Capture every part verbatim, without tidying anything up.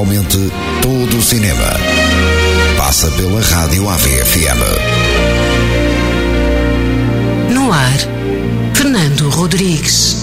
Literalmente todo o cinema passa pela Rádio A V F M. No ar, Fernando Rodrigues.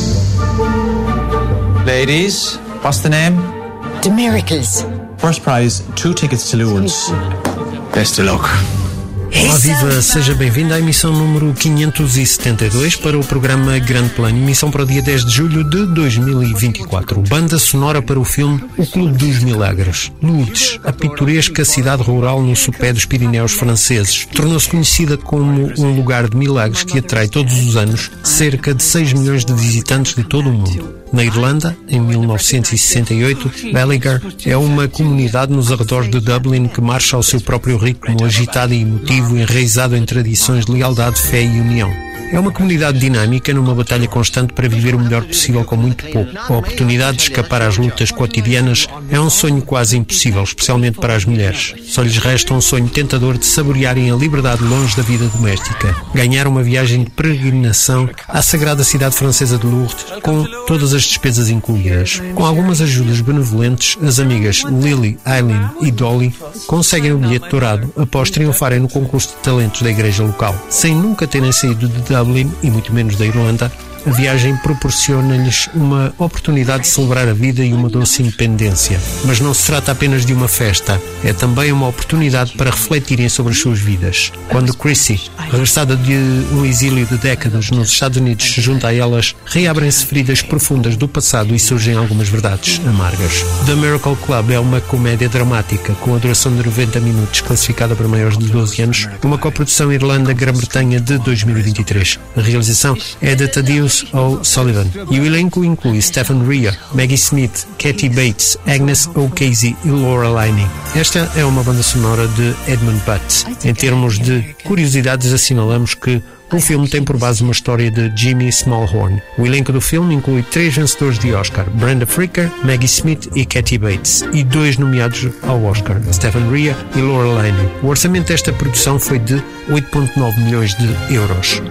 Ladies, what's the name? The Miracles. First prize, two tickets to Lourdes. Best of luck. Olá, viva! Seja bem-vindo à emissão número quinhentos e setenta e dois para o programa Grande Plano, emissão para o dia dez de julho de dois mil e vinte e quatro. Banda sonora para o filme O Clube dos Milagres. Lourdes, a pitoresca cidade rural no sopé dos Pirineus franceses, tornou-se conhecida como um lugar de milagres que atrai todos os anos cerca de seis milhões de visitantes de todo o mundo. Na Irlanda, em mil novecentos e sessenta e oito, Ballygher é uma comunidade nos arredores de Dublin que marcha ao seu próprio ritmo, agitado e emotivo, enraizado em tradições de lealdade, fé e união. É uma comunidade dinâmica numa batalha constante para viver o melhor possível com muito pouco. A oportunidade de escapar às lutas cotidianas é um sonho quase impossível, especialmente para as mulheres. Só lhes resta um sonho tentador de saborearem a liberdade longe da vida doméstica. Ganhar uma viagem de peregrinação à sagrada cidade francesa de Lourdes, com todas as despesas incluídas. Com algumas ajudas benevolentes, as amigas Lily, Eileen e Dolly conseguem o bilhete dourado após triunfarem no concurso de talentos da igreja local. Sem nunca terem saído de Dublin, e muito menos da Irlanda, a viagem proporciona-lhes uma oportunidade de celebrar a vida e uma doce independência. Mas não se trata apenas de uma festa, é também uma oportunidade para refletirem sobre as suas vidas. Quando Chrissy, regressada de um exílio de décadas nos Estados Unidos, se junta a elas, reabrem-se feridas profundas do passado e surgem algumas verdades amargas. The Miracle Club é uma comédia dramática com a duração de noventa minutos, classificada para maiores de doze anos, uma coprodução Irlanda-Grã-Bretanha de dois mil e vinte e três. A realização é de Thaddeus O'Sullivan e o elenco inclui Stephen Rea, Maggie Smith, Kathy Bates, Agnes O'Casey e Laura Linney. Esta é uma banda sonora de Edmund Butt. Em termos de curiosidades, assinalamos que o filme tem por base uma história de Jimmy Smallhorn. O elenco do filme inclui três vencedores de Oscar, Brenda Fricker, Maggie Smith e Kathy Bates, e dois nomeados ao Oscar, Stephen Rea e Laura Linney. O orçamento desta produção foi de oito vírgula nove milhões de euros.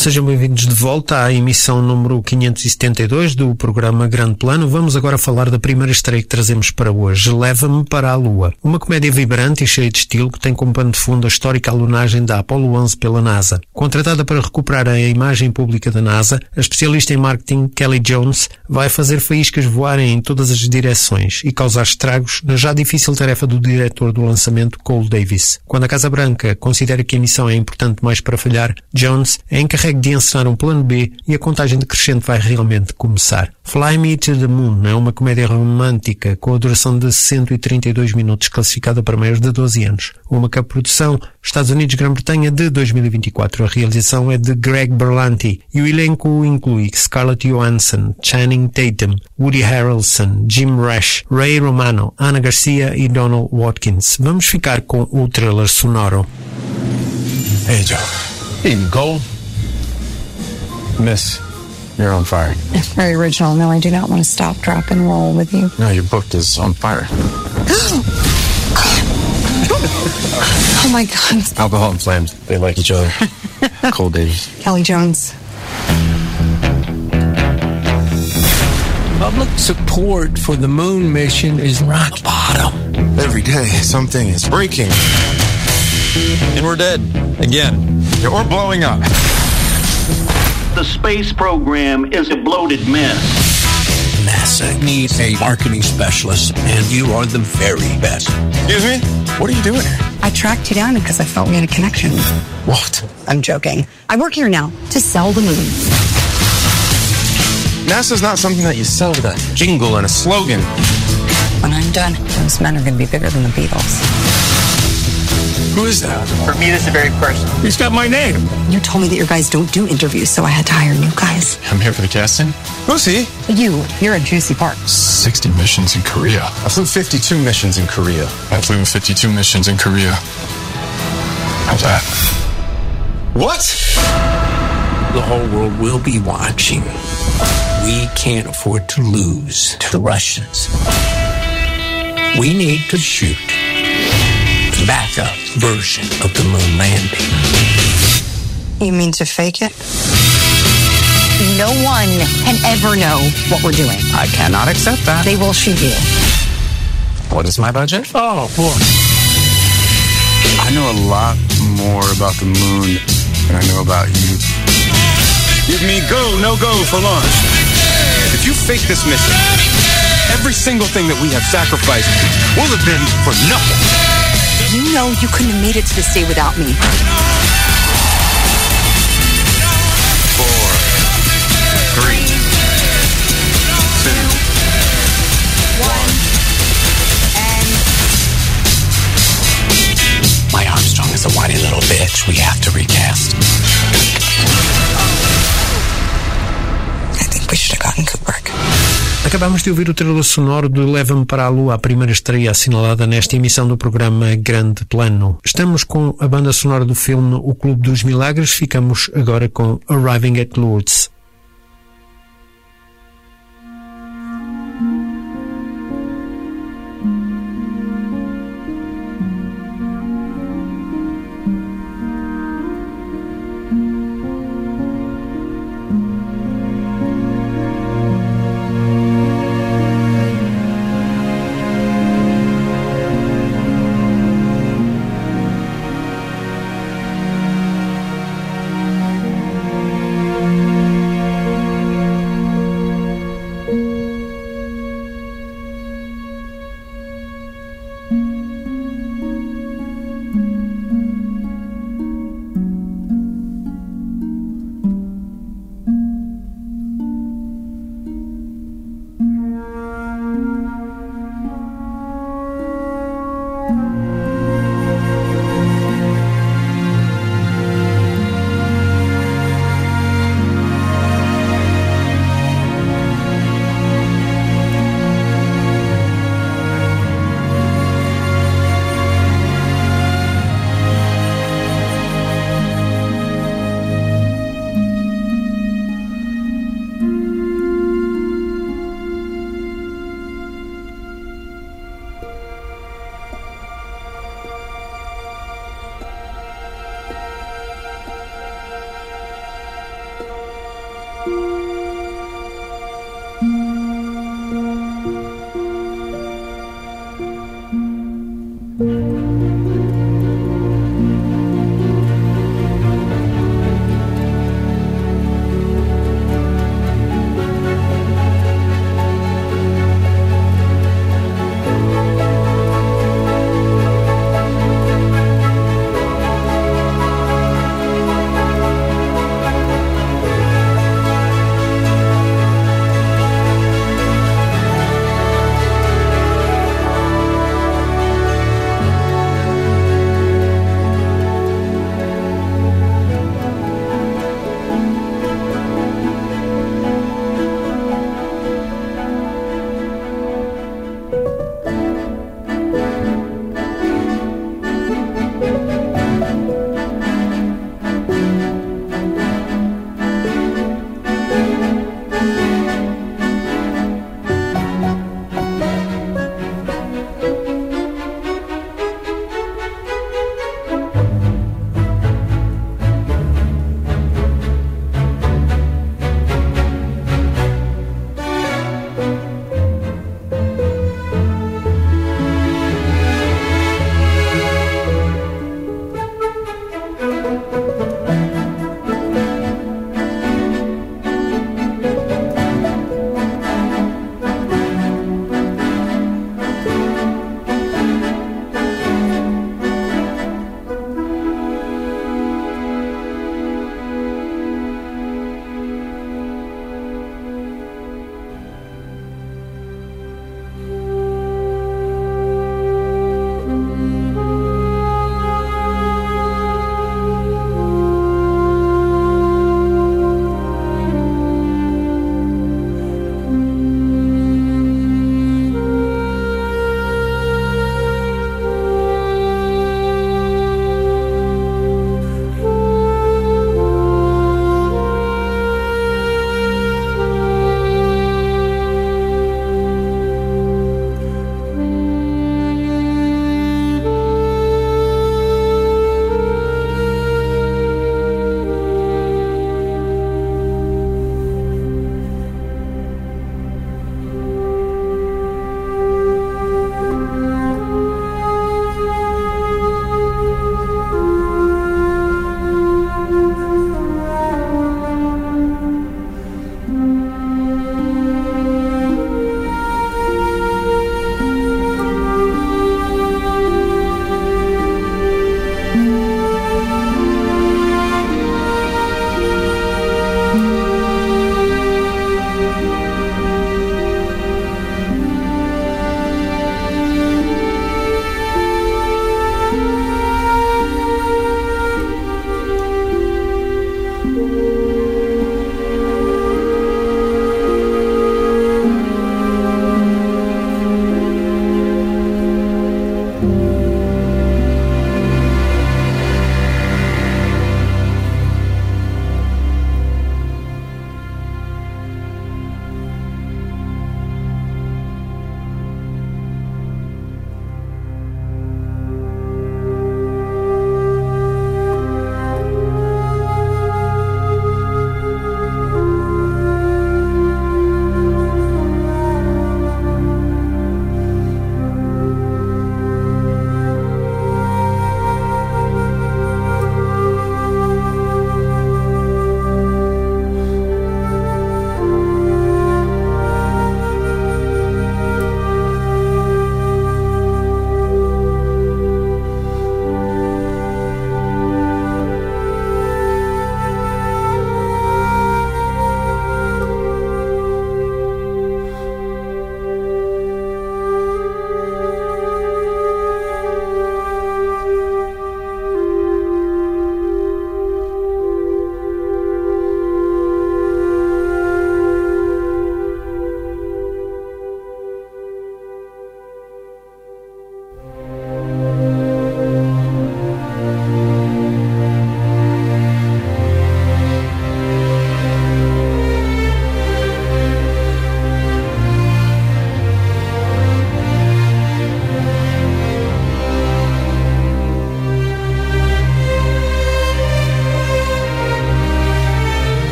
Sejam bem-vindos de volta à emissão número quinhentos e setenta e dois do programa Grande Plano. Vamos agora falar da primeira estreia que trazemos para hoje, Leva-me para a Lua. Uma comédia vibrante e cheia de estilo que tem como pano de fundo a histórica alunagem da Apollo onze pela NASA. Contratada para recuperar a imagem pública da NASA, a especialista em marketing Kelly Jones vai fazer faíscas voarem em todas as direções e causar estragos na já difícil tarefa do diretor do lançamento, Cole Davis. Quando a Casa Branca considera que a missão é importante mais para falhar, Jones é encarregue de encenar um plano B e a contagem decrescente vai realmente começar. Fly Me to the Moon é uma comédia romântica com a duração de cento e trinta e dois minutos, classificada para maiores de doze anos. Uma coprodução Estados Unidos-Grã-Bretanha de dois mil e vinte e quatro. A realização é de Greg Berlanti e o elenco inclui Scarlett Johansson, Channing Tatum, Woody Harrelson, Jim Rash, Ray Romano, Ana Garcia e Donald Watkins. Vamos ficar com o trailer sonoro. Hey, Joe. Eating cold? Miss, you're on fire. Very original. No, I do not want to stop, drop, and roll with you. No, your book is on fire. Oh my God. Alcohol and flames, they like each other. Cold days. Kelly Jones. Public support for the moon mission is rock bottom. Every day, something is breaking. And we're dead. Again. Yeah, we're blowing up. The space program is a bloated mess. NASA needs a marketing specialist, and you are the very best. Excuse me? What are you doing here? I tracked you down because I felt we had a connection. What? I'm joking. I work here now to sell the moon. NASA's not something that you sell with a jingle and a slogan. When I'm done, those men are going to be bigger than the Beatles. Who is that? For me, this is very personal. He's got my name. You told me that your guys don't do interviews, so I had to hire new guys. I'm here for the casting. Who's he? You, you're a juicy part. sixty missions in Korea. I flew fifty-two missions in Korea. I flew fifty-two missions in Korea. How's that? What? The whole world will be watching. We can't afford to lose to the Russians. We need to shoot the backup version of the moon landing. You mean to fake it? No one can ever know what we're doing. I cannot accept that. They will shoot you. What is my budget? Oh, boy. I know a lot more about the moon than I know about you. Give me go, no go for launch. If you fake this mission, every single thing that we have sacrificed will have been for nothing. You know you couldn't have made it to this day without me. Four, three, two, one. My Armstrong is a whiny little bitch. We have to recast. I think we should have gotten Kubrick. Acabamos de ouvir o trailer sonoro de Leva-me para a Lua, a primeira estreia assinalada nesta emissão do programa Grande Plano. Estamos com a banda sonora do filme O Clube dos Milagres. Ficamos agora com Arriving at Lourdes.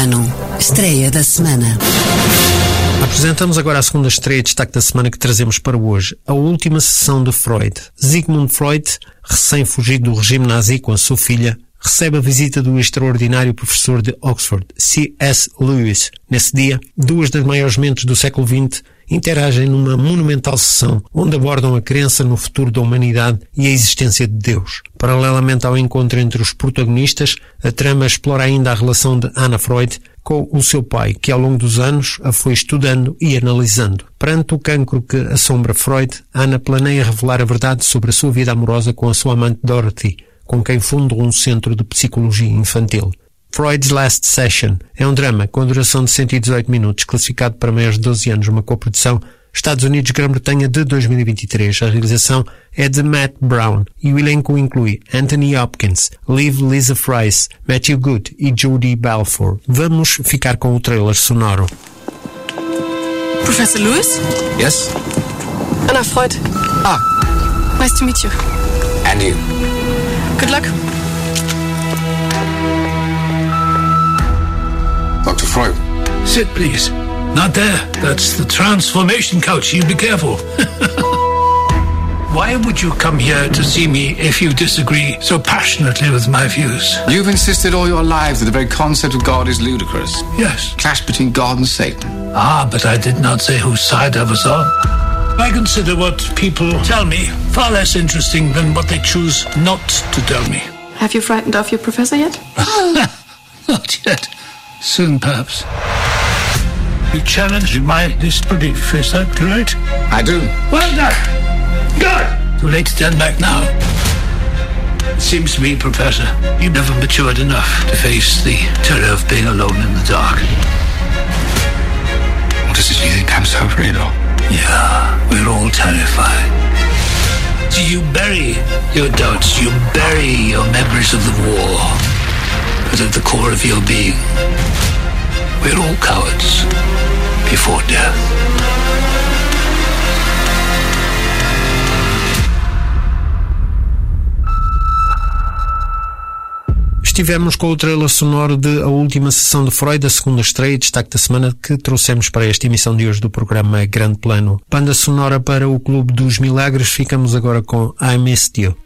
Plano, estreia da semana. Apresentamos agora a segunda estreia de destaque da semana que trazemos para hoje, a última sessão de Freud. Sigmund Freud, recém-fugido do regime nazi com a sua filha, recebe a visita do extraordinário professor de Oxford, C S Lewis. Nesse dia, duas das maiores mentes do século vinte interagem numa monumental sessão onde abordam a crença no futuro da humanidade e a existência de Deus. Paralelamente ao encontro entre os protagonistas, a trama explora ainda a relação de Anna Freud com o seu pai, que ao longo dos anos a foi estudando e analisando. Perante o cancro que assombra Freud, Anna planeia revelar a verdade sobre a sua vida amorosa com a sua amante Dorothy, com quem fundou um centro de psicologia infantil. Freud's Last Session é um drama com duração de cento e dezoito minutos, classificado para maiores de doze anos, uma coprodução Estados Unidos-Grã-Bretanha de dois mil e vinte e três. A realização é de Matt Brown e o elenco inclui Anthony Hopkins, Liv Lisa Fries, Matthew Good e Jodie Balfour. Vamos ficar com o trailer sonoro. Professor Lewis? Yes? Anna Freud. Ah. Nice to meet you. And you. Good luck. Doctor Freud. Sit, please. Not there. That's the transformation couch. You be careful. Why would you come here to see me if you disagree so passionately with my views? You've insisted all your life that the very concept of God is ludicrous. Yes. Clash between God and Satan. Ah, but I did not say whose side I was on. I consider what people tell me far less interesting than what they choose not to tell me. Have you frightened off your professor yet? Not yet. Soon, perhaps. You challenge my disbelief, is that correct? I do. Well done. Good. Too late to turn back now. It seems to me, Professor, you never matured enough to face the terror of being alone in the dark. What is it you think I'm so afraid of? Yeah, we're all terrified. So you bury your doubts, you bury your memories of the war. But at the core of your being, we're all cowards before death. Estivemos com o trailer sonoro de A Última Sessão de Freud, a segunda estreia e destaque da semana que trouxemos para esta emissão de hoje do programa Grande Plano. Banda sonora para o Clube dos Milagres, ficamos agora com I Missed You.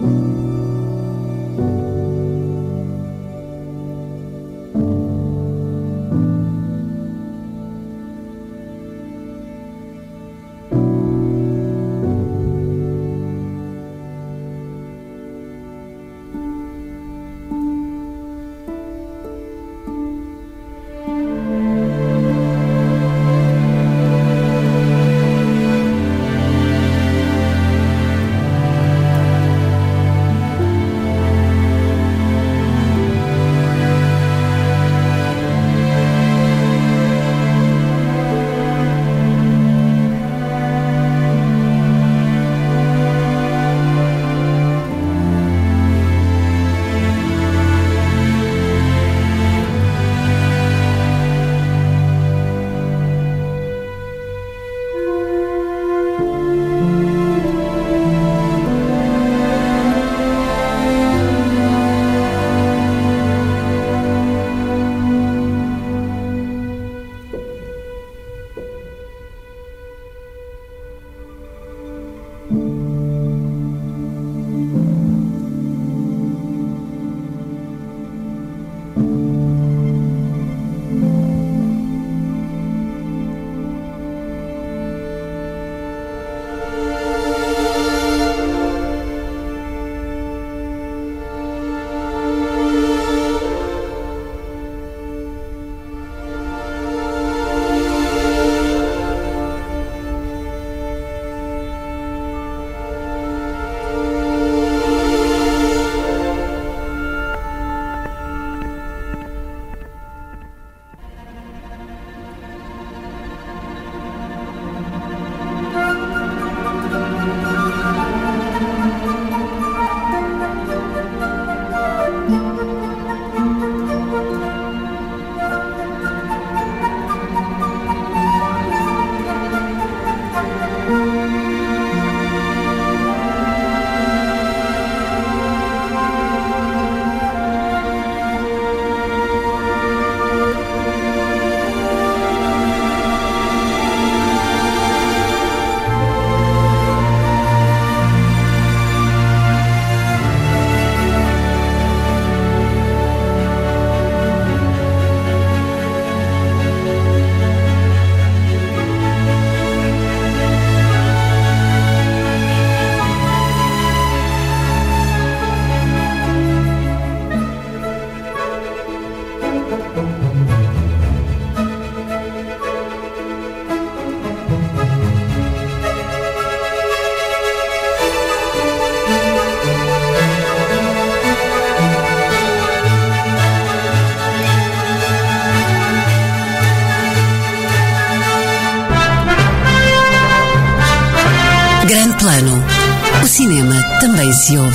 Grande Plano. O cinema também se ouve.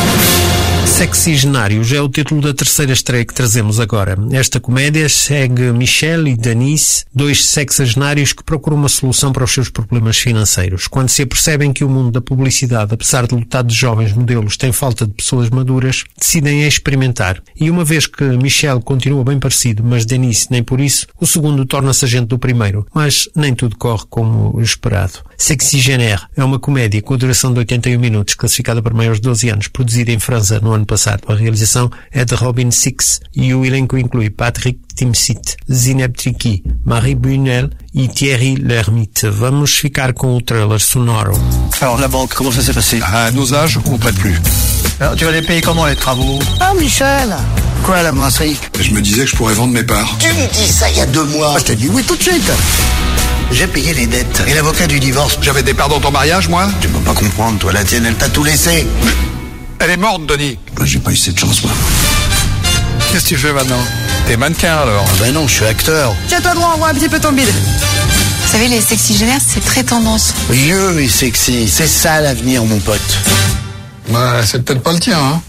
Sexigenários é o título da terceira estreia que trazemos agora. Esta comédia segue Michel e Denise, dois sexagenários que procuram uma solução para os seus problemas financeiros. Quando se apercebem que o mundo da publicidade, apesar de lotado de jovens modelos, tem falta de pessoas maduras, decidem experimentar. E uma vez que Michel continua bem parecido, mas Denise nem por isso, o segundo torna-se agente do primeiro. Mas nem tudo corre como esperado. Sexigénaire é uma comédia com a duração de oitenta e um minutos, classificada para maiores de doze anos, produzida em França no ano passado. A realização é de Robin Six e o elenco inclui Patrick Timsit, Zineb Triki, Marie Bunel e Thierry Lhermitte. Vamos ficar com o trailer sonoro. Alors la banque, comment ça s'est passé? À nos âges, on prête plus. Alors tu vas les payer comment les travaux? Ah Michel! Quoi la brasserie? Je me disais que je pourrais vendre mes parts. Tu me dis ça il y a deux mois. Je t'ai dit oui tout de suite. J'ai payé les dettes. Et l'avocat du divorce? J'avais des parts dans ton mariage, moi? Tu peux pas comprendre, toi, la tienne, elle t'a tout laissé. Elle est morte, Denis. Bah, j'ai pas eu cette chance, moi. Qu'est-ce que tu fais maintenant? T'es mannequin, alors? Ah ben non, je suis acteur. Tiens-toi droit, on voit un petit peu ton bide. Vous savez, les sexygénaires, c'est très tendance. Vieux et sexy, c'est ça l'avenir, mon pote. Ouais, c'est peut-être pas le tien, hein?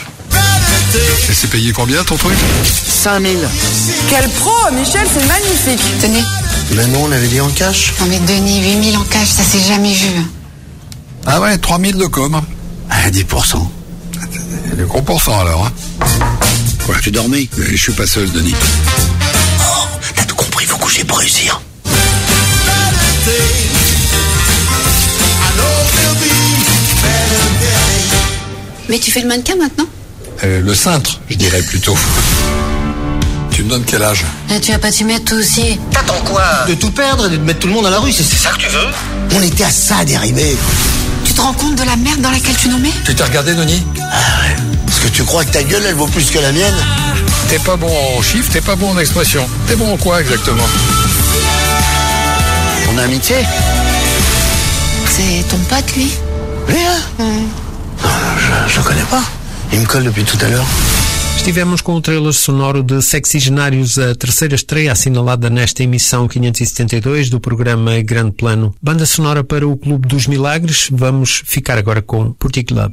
Et c'est payé combien, ton truc? cinq mille. Quel pro, Michel, c'est magnifique. Tenez. Ben non, on avait dit en cash. Non mais Denis, huit mille en cash, ça s'est jamais vu. Ah ouais, trois mille de com. Ah, dix pour cent. Le gros pourcent, alors, hein? Quoi, tu dormais? Mais je suis passeuse, Denis. Oh, t'as tout compris, faut coucher pour réussir. Mais tu fais le mannequin maintenant? Euh, le cintre, je dirais plutôt. Tu me donnes quel âge? Eh, tu vas pas t'y mettre toi aussi? T'attends quoi? De tout perdre et de mettre tout le monde à la rue, c'est ça que tu veux? On était à ça d'arriver. Tu te rends compte de la merde dans laquelle tu nous mets? Tu t'es regardé, Noni? Ah ouais. Est-ce que tu crois que ta gueule, elle vaut plus que la mienne? T'es pas bon en chiffres, t'es pas bon en expression. T'es bon en quoi, exactement? On a amitié? C'est ton pote, lui? Léa? Hum. Non, je, je connais pas. Il me colle depuis tout à l'heure. Estivemos com o trailer sonoro de Sexagenários, a terceira estreia assinalada nesta emissão quinhentos e setenta e dois do programa Grande Plano. Banda sonora para o Clube dos Milagres. Vamos ficar agora com Particular.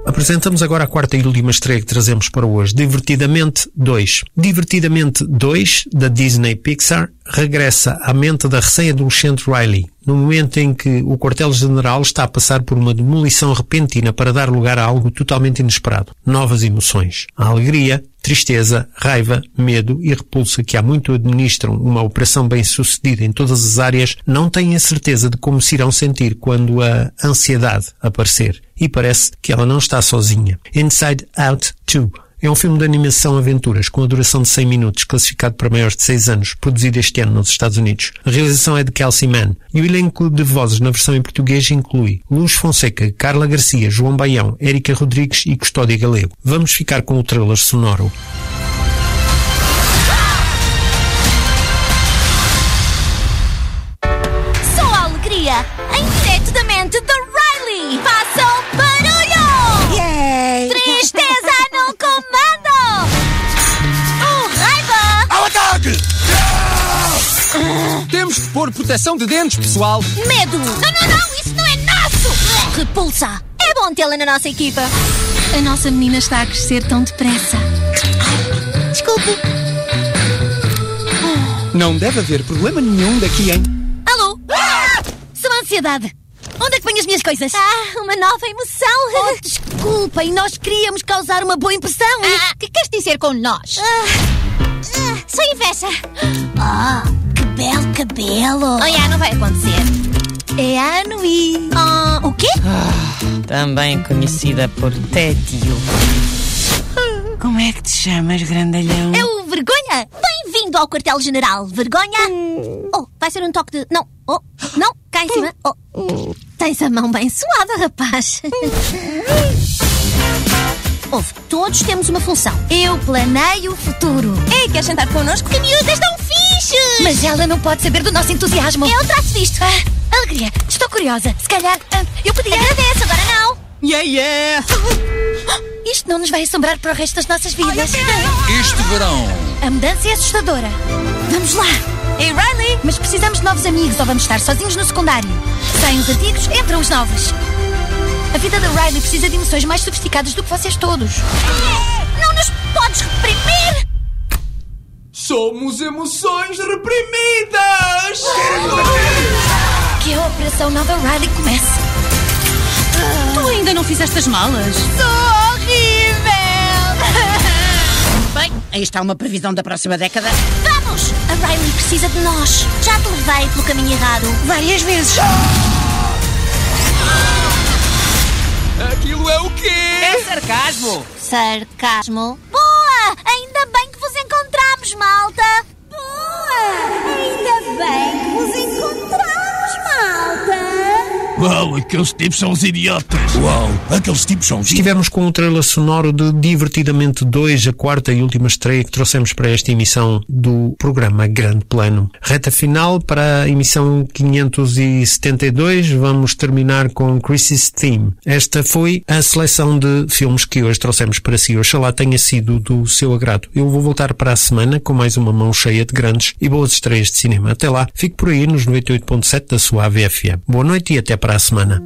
Apresentamos agora a quarta e última estreia que trazemos para hoje, Divertidamente dois. Divertidamente dois, da Disney Pixar, regressa à mente da recém-adolescente Riley, no momento em que o quartel-general está a passar por uma demolição repentina para dar lugar a algo totalmente inesperado. Novas emoções. A alegria, tristeza, raiva, medo e repulsa que há muito administram uma operação bem-sucedida em todas as áreas não têm a certeza de como se irão sentir quando a ansiedade aparecer. E parece que ela não está sozinha. Inside Out dois é um filme de animação-aventuras com a duração de cem minutos, classificado para maiores de seis anos, produzido este ano nos Estados Unidos. A realização é de Kelsey Mann e o elenco de vozes na versão em português inclui Luz Fonseca, Carla Garcia, João Baião, Érica Rodrigues e Custódia Galego. Vamos ficar com o trailer sonoro. Só a alegria em direto da mente da Riley. Façam barulho! Yay! Tristeza no comando! Oh, raiva! Ao ataque! Temos que pôr proteção de dentes, pessoal. Medo! Não, não, não! Isso não é nosso! Repulsa! É bom tê-la na nossa equipa. A nossa menina está a crescer tão depressa. Desculpe. Não deve haver problema nenhum daqui, hein? Alô? Ah! Sou a ansiedade. Onde é que ponho as minhas coisas? Ah, uma nova emoção. Oh, desculpa, e nós queríamos causar uma boa impressão. O ah. que queres dizer com nós? Ah, ah, sou inveja. Ah, que belo cabelo. Oh, yeah, não vai acontecer. É a Anui. Ah, o quê? Ah, também conhecida por Tétio. Como é que te chamas, grandalhão? É o Vergonha. Bem-vindo ao quartel-general. Vergonha. Hum. Oh, vai ser um toque de... Não, oh, não, cá em cima. Oh. Hum. Tens a mão bem suada, rapaz. Ouve, todos temos uma função. Eu planeio o futuro. Ei, queres sentar connosco? Que miúdas tão fixes! Mas ela não pode saber do nosso entusiasmo. Eu trato disto. Ah, alegria, estou curiosa. Se calhar, ah, eu podia... Agradeço, agora não. Yeah, yeah! Isto não nos vai assombrar para o resto das nossas vidas. Este verão. A mudança é assustadora. Vamos lá. Ei, Riley! Mas precisamos de novos amigos ou vamos estar sozinhos no secundário. Saem os antigos, entram os novos. A vida da Riley precisa de emoções mais sofisticadas do que vocês todos. Não nos podes reprimir! Somos emoções reprimidas! Que a Operação Nova Riley comece. Tu ainda não fizeste as malas? Sou horrível! Bem, aí está uma previsão da próxima década. Vamos! A Riley precisa de nós. Já te levei pelo caminho errado várias vezes. Aquilo é o quê? É sarcasmo. Sarcasmo? Boa! Ainda bem que vos encontramos, malta. Boa! Ainda bem que vos encontramos, malta. Uau, aqueles tipos são os idiotas. Uau, aqueles tipos são os idiotas. Estivemos com o trailer sonoro de Divertidamente dois, a quarta e última estreia que trouxemos para esta emissão do programa Grande Plano. Reta final para a emissão quinhentos e setenta e dois, vamos terminar com Chris's Theme. Esta foi a seleção de filmes que hoje trouxemos para si. Oxalá tenha sido do seu agrado. Eu vou voltar para a semana com mais uma mão cheia de grandes e boas estreias de cinema. Até lá, fique por aí nos noventa e oito ponto sete da sua A V F M. Boa noite e até para a semana.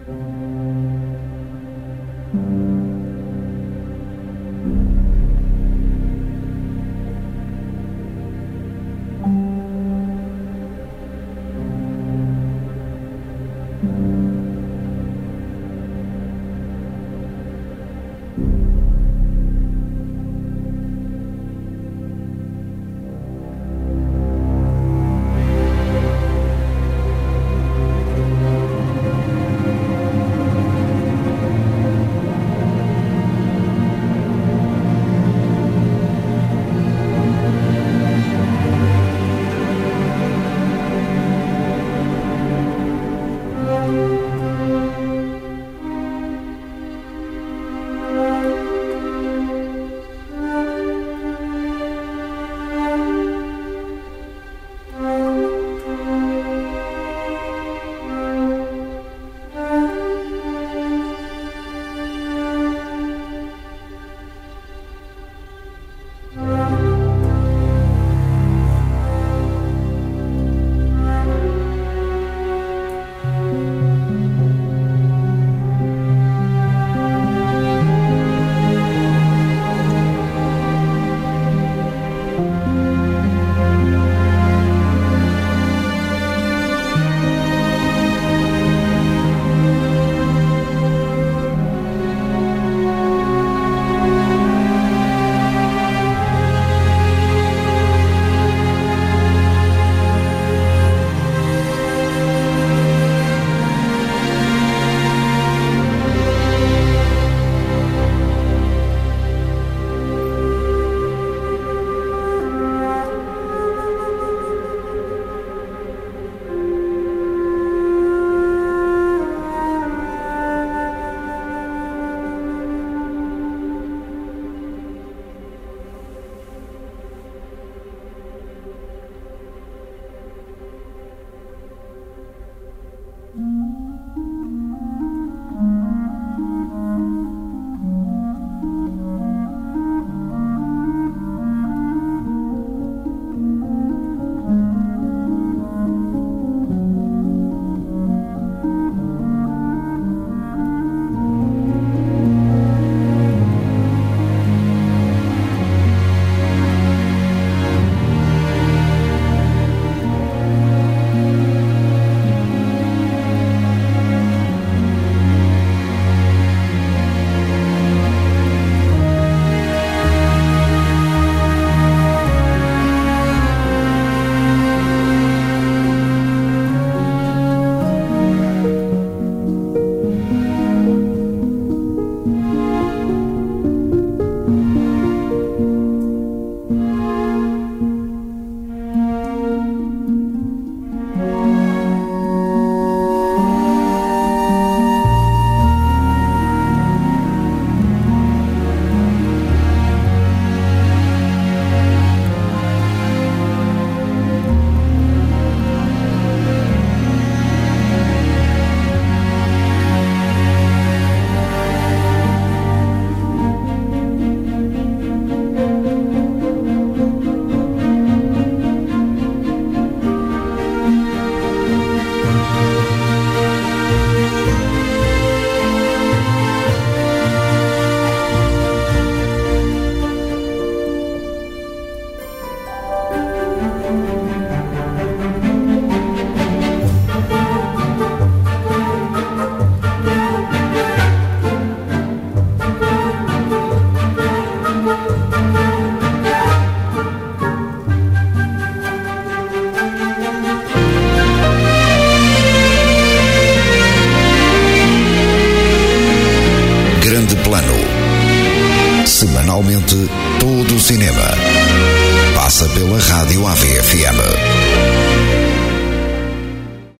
Semanalmente, todo o cinema passa pela Rádio A V F M.